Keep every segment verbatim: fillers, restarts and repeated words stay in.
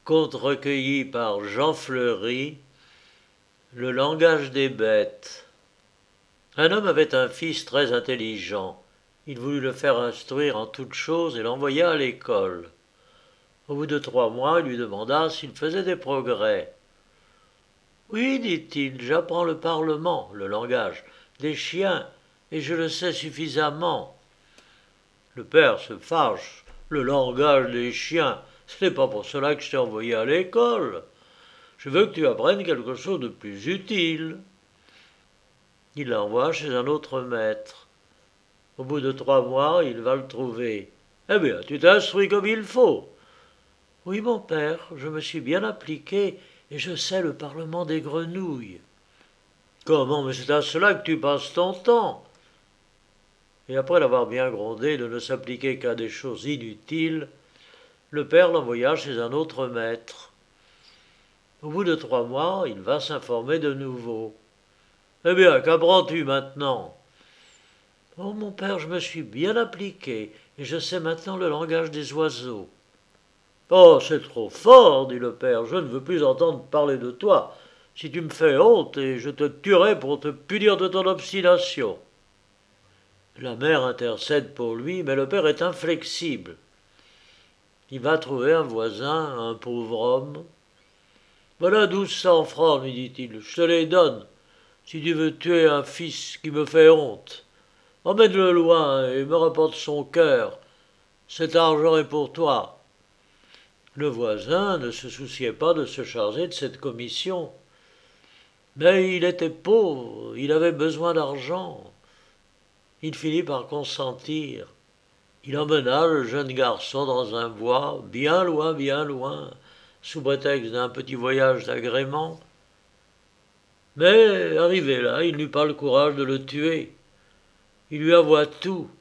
Conte recueilli par Jean Fleury. Le langage des bêtes. Un homme avait un fils très intelligent. Il voulut le faire instruire en toutes choses et l'envoya à l'école. Au bout de trois mois, il lui demanda s'il faisait des progrès. Oui, dit-il, j'apprends le parlement, le langage, des chiens, et je le sais suffisamment. Le père se fâche. Le langage des chiens, ce n'est pas pour cela que je t'ai envoyé à l'école. Je veux que tu apprennes quelque chose de plus utile. Il l'envoie chez un autre maître. Au bout de trois mois, il va le trouver. Eh bien, tu t'es instruit comme il faut. Oui, mon père, je me suis bien appliqué et je sais le parlement des grenouilles. Comment, mais c'est à cela que tu passes ton temps. Et après l'avoir bien grondé de ne s'appliquer qu'à des choses inutiles, le père l'envoya chez un autre maître. Au bout de trois mois, il va s'informer de nouveau. Eh bien, qu'apprends-tu maintenant? Oh, mon père, je me suis bien appliqué, et je sais maintenant le langage des oiseaux. Oh, c'est trop fort, dit le père, je ne veux plus entendre parler de toi. Si tu me fais honte, et je te tuerai pour te punir de ton obstination. La mère intercède pour lui, mais le père est inflexible. Il va trouver un voisin, un pauvre homme. Voilà douze cents francs, lui dit-il, je te les donne, si tu veux tuer un fils qui me fait honte. Emmène-le loin et me rapporte son cœur. Cet argent est pour toi. Le voisin ne se souciait pas de se charger de cette commission. Mais il était pauvre, il avait besoin d'argent. Il finit par consentir. Il emmena le jeune garçon dans un bois, bien loin, bien loin, sous prétexte d'un petit voyage d'agrément. Mais, arrivé là, il n'eut pas le courage de le tuer. Il lui avoua tout.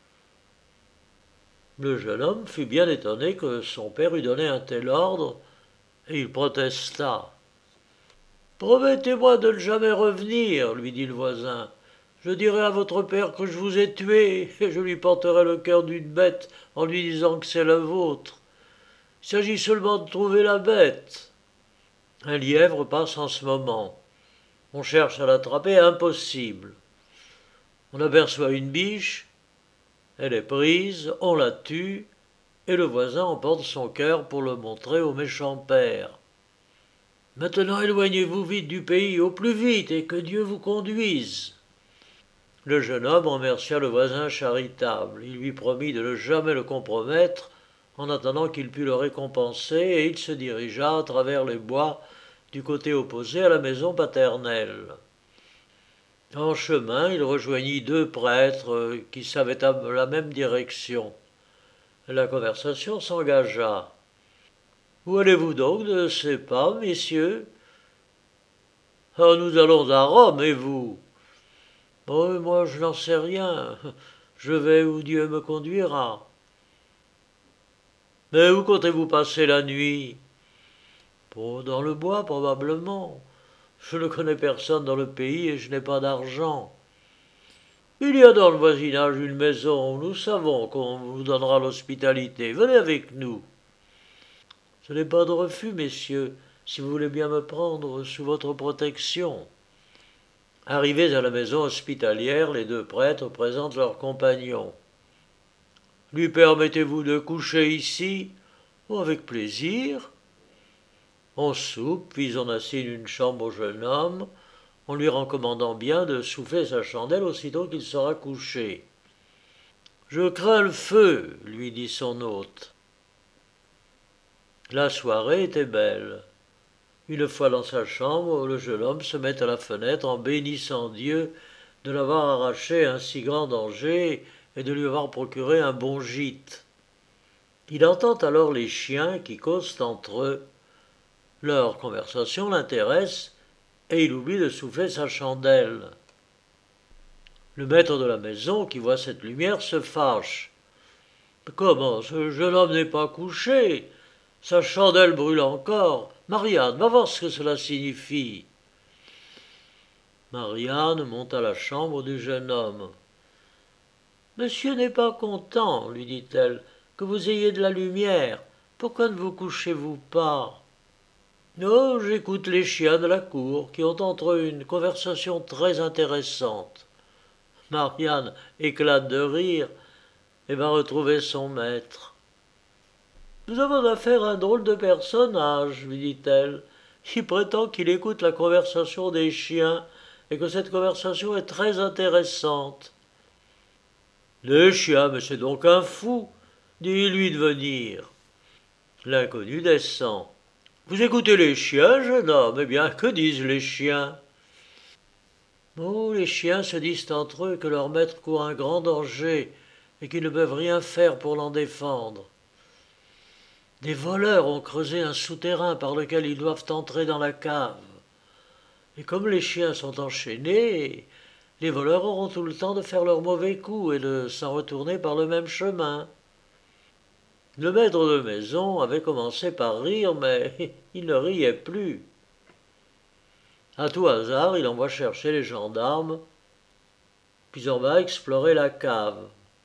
Le jeune homme fut bien étonné que son père eût donné un tel ordre, et il protesta. Promettez-moi de ne jamais revenir, lui dit le voisin. Je dirai à votre père que je vous ai tué, et je lui porterai le cœur d'une bête en lui disant que c'est le vôtre. Il s'agit seulement de trouver la bête. Un lièvre passe en ce moment. On cherche à l'attraper, impossible. On aperçoit une biche, elle est prise, on la tue, et le voisin emporte son cœur pour le montrer au méchant père. Maintenant éloignez-vous vite du pays, au plus vite, et que Dieu vous conduise. Le jeune homme remercia le voisin charitable. Il lui promit de ne jamais le compromettre, en attendant qu'il pût le récompenser, et il se dirigea à travers les bois du côté opposé à la maison paternelle. En chemin, il rejoignit deux prêtres qui savaient à la même direction. La conversation s'engagea. Où allez-vous donc de ces pas, messieurs? Ah, nous allons à Rome, et vous? Oh, moi, je n'en sais rien. Je vais où Dieu me conduira. Mais où comptez-vous passer la nuit? Bon, dans le bois, probablement. Je ne connais personne dans le pays et je n'ai pas d'argent. Il y a dans le voisinage une maison où nous savons qu'on vous donnera l'hospitalité. Venez avec nous. Ce n'est pas de refus, messieurs, si vous voulez bien me prendre sous votre protection. Arrivés à la maison hospitalière, les deux prêtres présentent leurs compagnons. Lui permettez-vous de coucher ici? Oh, avec plaisir. On soupe, puis on assigne une chambre au jeune homme, en lui recommandant bien de souffler sa chandelle aussitôt qu'il sera couché. Je crains le feu, lui dit son hôte. La soirée était belle. Une fois dans sa chambre, le jeune homme se met à la fenêtre en bénissant Dieu de l'avoir arraché à un si grand danger et de lui avoir procuré un bon gîte. Il entend alors les chiens qui causent entre eux. Leur conversation l'intéresse et il oublie de souffler sa chandelle. Le maître de la maison, qui voit cette lumière, se fâche. Comment, ce jeune homme n'est pas couché? Sa chandelle brûle encore. Marianne, va voir ce que cela signifie. Marianne monte à la chambre du jeune homme. Monsieur n'est pas content, lui dit-elle, que vous ayez de la lumière. Pourquoi ne vous couchez-vous pas? Oh, j'écoute les chiens de la cour qui ont entre eux une conversation très intéressante. Marianne éclate de rire et va retrouver son maître. Nous avons affaire à un drôle de personnage, lui dit-elle. Il prétend qu'il écoute la conversation des chiens et que cette conversation est très intéressante. Les chiens, mais c'est donc un fou. Dis-lui de venir. L'inconnu descend. Vous écoutez les chiens, jeune homme? Eh bien, que disent les chiens? Oh, les chiens se disent entre eux que leur maître court un grand danger et qu'ils ne peuvent rien faire pour l'en défendre. Des voleurs ont creusé un souterrain par lequel ils doivent entrer dans la cave. Et comme les chiens sont enchaînés, les voleurs auront tout le temps de faire leur mauvais coup et de s'en retourner par le même chemin. Le maître de maison avait commencé par rire, mais il ne riait plus. À tout hasard, il envoie chercher les gendarmes, puis on va explorer la cave.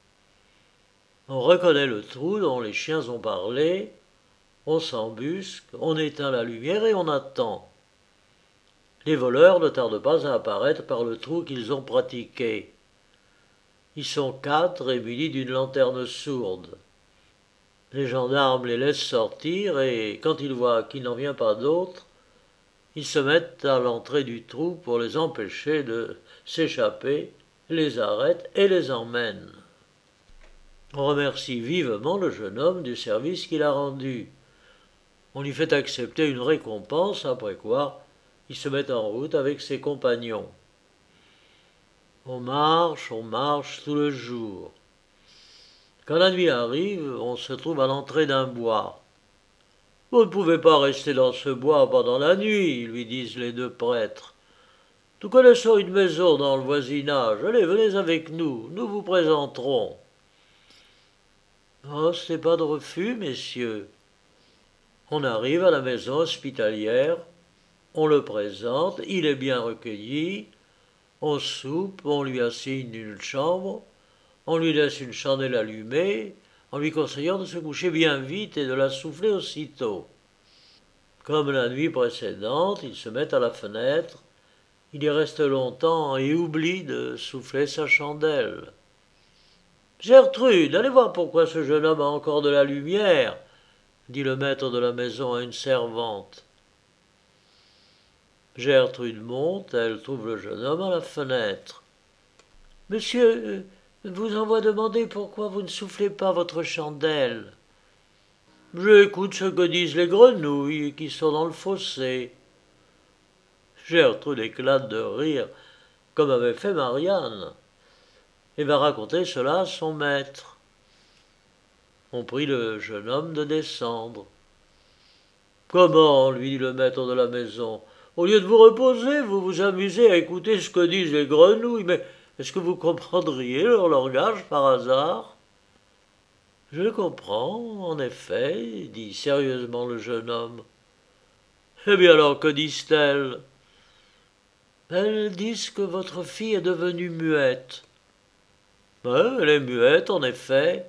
On reconnaît le trou dont les chiens ont parlé, on s'embusque, on éteint la lumière et on attend. Les voleurs ne tardent pas à apparaître par le trou qu'ils ont pratiqué. Ils sont quatre et munis d'une lanterne sourde. Les gendarmes les laissent sortir et, quand ils voient qu'il n'en vient pas d'autre, ils se mettent à l'entrée du trou pour les empêcher de s'échapper, les arrêtent et les emmènent. On remercie vivement le jeune homme du service qu'il a rendu. On lui fait accepter une récompense, après quoi il se met en route avec ses compagnons. On marche, on marche tout le jour. Quand la nuit arrive, on se trouve à l'entrée d'un bois. Vous ne pouvez pas rester dans ce bois pendant la nuit, lui disent les deux prêtres. Nous connaissons une maison dans le voisinage. Allez, venez avec nous, nous vous présenterons. Oh, ce n'est pas de refus, messieurs. On arrive à la maison hospitalière, on le présente, il est bien recueilli, on soupe, on lui assigne une chambre, on lui laisse une chandelle allumée, en lui conseillant de se coucher bien vite et de la souffler aussitôt. Comme la nuit précédente, il se met à la fenêtre, il y reste longtemps et oublie de souffler sa chandelle. Gertrude, allez voir pourquoi ce jeune homme a encore de la lumière, dit le maître de la maison à une servante. Gertrude monte, elle trouve le jeune homme à la fenêtre. Monsieur, vous envoie demander pourquoi vous ne soufflez pas votre chandelle. J'écoute ce que disent les grenouilles qui sont dans le fossé. Gertrude éclate de rire, comme avait fait Marianne, et va raconter cela à son maître. On prie le jeune homme de descendre. Comment, lui dit le maître de la maison, au lieu de vous reposer, vous vous amusez à écouter ce que disent les grenouilles, mais est-ce que vous comprendriez leur langage par hasard? Je le comprends, en effet, dit sérieusement le jeune homme. Eh bien alors, que disent-elles? Elles disent que votre fille est devenue muette. Ben, elle est muette, en effet.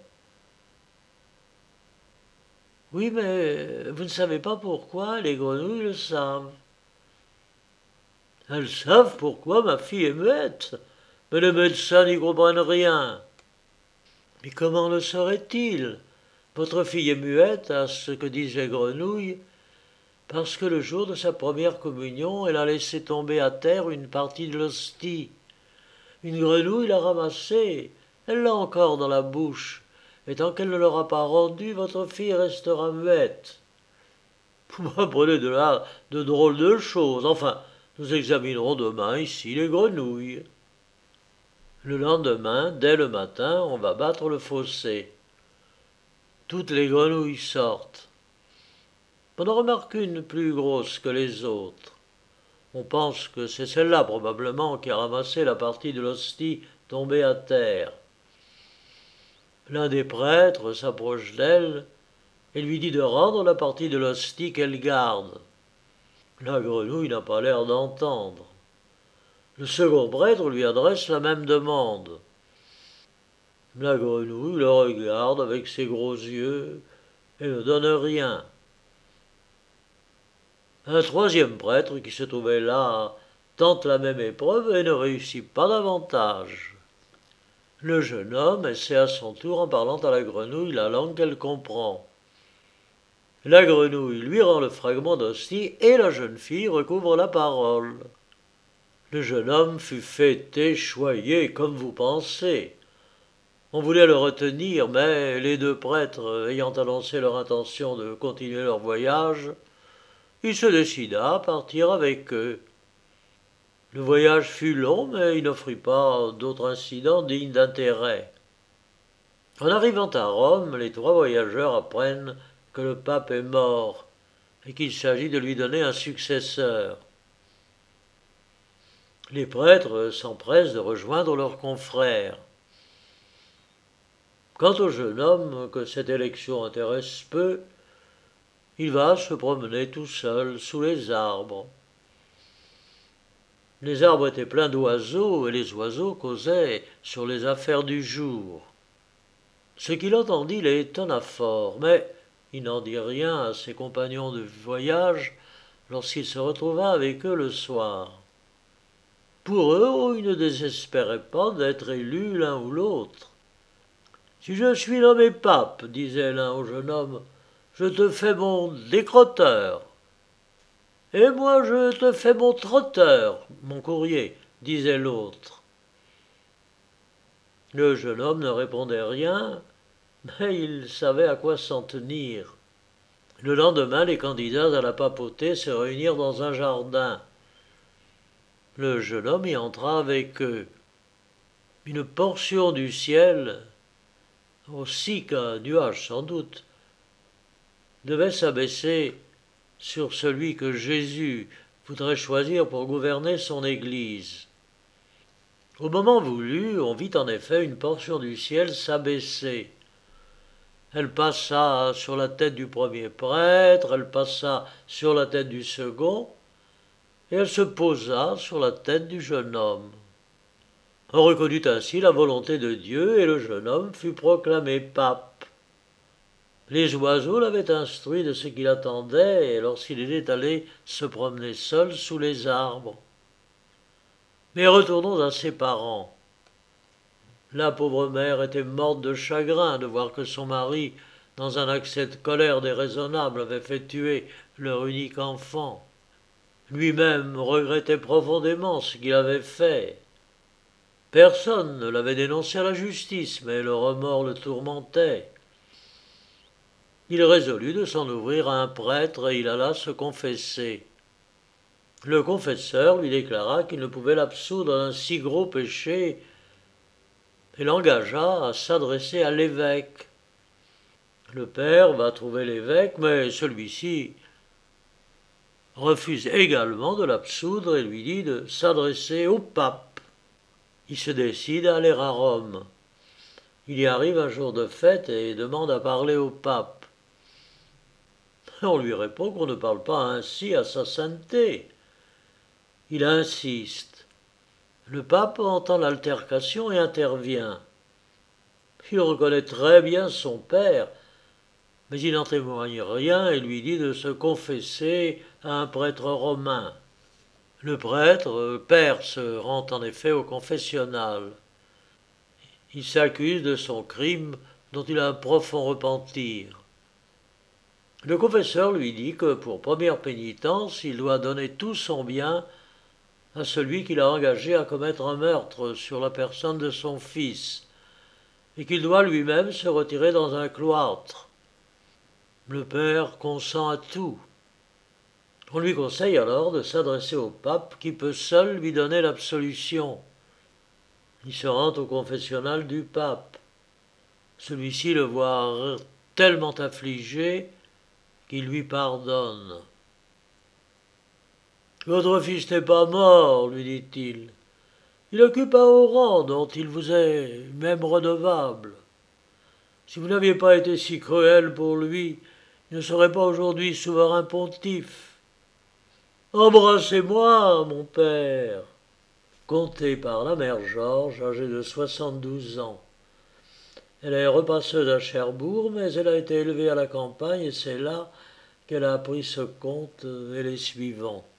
Oui, mais vous ne savez pas pourquoi, les grenouilles le savent. Elles savent pourquoi ma fille est muette, mais les médecins n'y comprennent rien. Mais comment le saurait-il? Votre fille est muette, à ce que disent les grenouilles, parce que le jour de sa première communion, elle a laissé tomber à terre une partie de l'hostie. Une grenouille l'a ramassée, elle l'a encore dans la bouche, et tant qu'elle ne l'aura pas rendue, votre fille restera muette. Vous m'apprenez de là de drôles de choses. Enfin, nous examinerons demain ici les grenouilles. Le lendemain, dès le matin, on va battre le fossé. Toutes les grenouilles sortent. On en remarque une plus grosse que les autres. On pense que c'est celle-là probablement qui a ramassé la partie de l'hostie tombée à terre. L'un des prêtres s'approche d'elle et lui dit de rendre la partie de l'hostie qu'elle garde. La grenouille n'a pas l'air d'entendre. Le second prêtre lui adresse la même demande. La grenouille le regarde avec ses gros yeux et ne donne rien. Un troisième prêtre, qui se trouvait là, tente la même épreuve et ne réussit pas davantage. Le jeune homme essaie à son tour en parlant à la grenouille la langue qu'elle comprend. La grenouille lui rend le fragment d'hostie et la jeune fille recouvre la parole. Le jeune homme fut fêté, choyé, comme vous pensez. On voulait le retenir, mais les deux prêtres ayant annoncé leur intention de continuer leur voyage, il se décida à partir avec eux. Le voyage fut long, mais il n'offrit pas d'autres incidents dignes d'intérêt. En arrivant à Rome, les trois voyageurs apprennent que le pape est mort et qu'il s'agit de lui donner un successeur. Les prêtres s'empressent de rejoindre leurs confrères. Quant au jeune homme, que cette élection intéresse peu, il va se promener tout seul sous les arbres. Les arbres étaient pleins d'oiseaux et les oiseaux causaient sur les affaires du jour. Ce qu'il entendit l'étonna fort, mais il n'en dit rien à ses compagnons de voyage lorsqu'il se retrouva avec eux le soir. Pour eux, ils ne désespéraient pas d'être élus l'un ou l'autre. « Si je suis nommé pape, disait l'un au jeune homme, je te fais mon décroteur. Et moi je te fais mon trotteur, mon courrier, disait l'autre. Le jeune homme ne répondait rien, mais il savait à quoi s'en tenir. Le lendemain, les candidats à la papauté se réunirent dans un jardin. Le jeune homme y entra avec eux. Une portion du ciel, aussi qu'un nuage sans doute, devait s'abaisser sur celui que Jésus voudrait choisir pour gouverner son Église. Au moment voulu, on vit en effet une portion du ciel s'abaisser. Elle passa sur la tête du premier prêtre, elle passa sur la tête du second, et elle se posa sur la tête du jeune homme. On reconnut ainsi la volonté de Dieu, et le jeune homme fut proclamé pape. Les oiseaux l'avaient instruit de ce qu'il attendait lorsqu'il était allé se promener seul sous les arbres. Mais retournons à ses parents. La pauvre mère était morte de chagrin de voir que son mari, dans un accès de colère déraisonnable, avait fait tuer leur unique enfant. Lui-même regrettait profondément ce qu'il avait fait. Personne ne l'avait dénoncé à la justice, mais le remords le tourmentait. Il résolut de s'en ouvrir à un prêtre et il alla se confesser. Le confesseur lui déclara qu'il ne pouvait l'absoudre d'un si gros péché et l'engagea à s'adresser à l'évêque. Le père va trouver l'évêque, mais celui-ci refuse également de l'absoudre et lui dit de s'adresser au pape. Il se décide à aller à Rome. Il y arrive un jour de fête et demande à parler au pape. On lui répond qu'on ne parle pas ainsi à sa sainteté. Il insiste. Le pape entend l'altercation et intervient. Il reconnaît très bien son père, mais il n'en témoigne rien et lui dit de se confesser à un prêtre romain. Le prêtre, père, se rend en effet au confessionnal. Il s'accuse de son crime dont il a un profond repentir. Le confesseur lui dit que pour première pénitence, il doit donner tout son bien à celui qu'il a engagé à commettre un meurtre sur la personne de son fils, et qu'il doit lui-même se retirer dans un cloître. Le père consent à tout. On lui conseille alors de s'adresser au pape qui peut seul lui donner l'absolution. Il se rend au confessionnal du pape. Celui-ci le voit tellement affligé qu'il lui pardonne. « Votre fils n'est pas mort, lui dit-il. Il occupe un haut rang dont il vous est même redevable. Si vous n'aviez pas été si cruel pour lui, il ne serait pas aujourd'hui souverain pontife. Embrassez-moi, mon père. » Contée par la mère Georges, âgée de soixante-douze ans. Elle est repasseuse à Cherbourg, mais elle a été élevée à la campagne et c'est là qu'elle a appris ce conte et les suivants.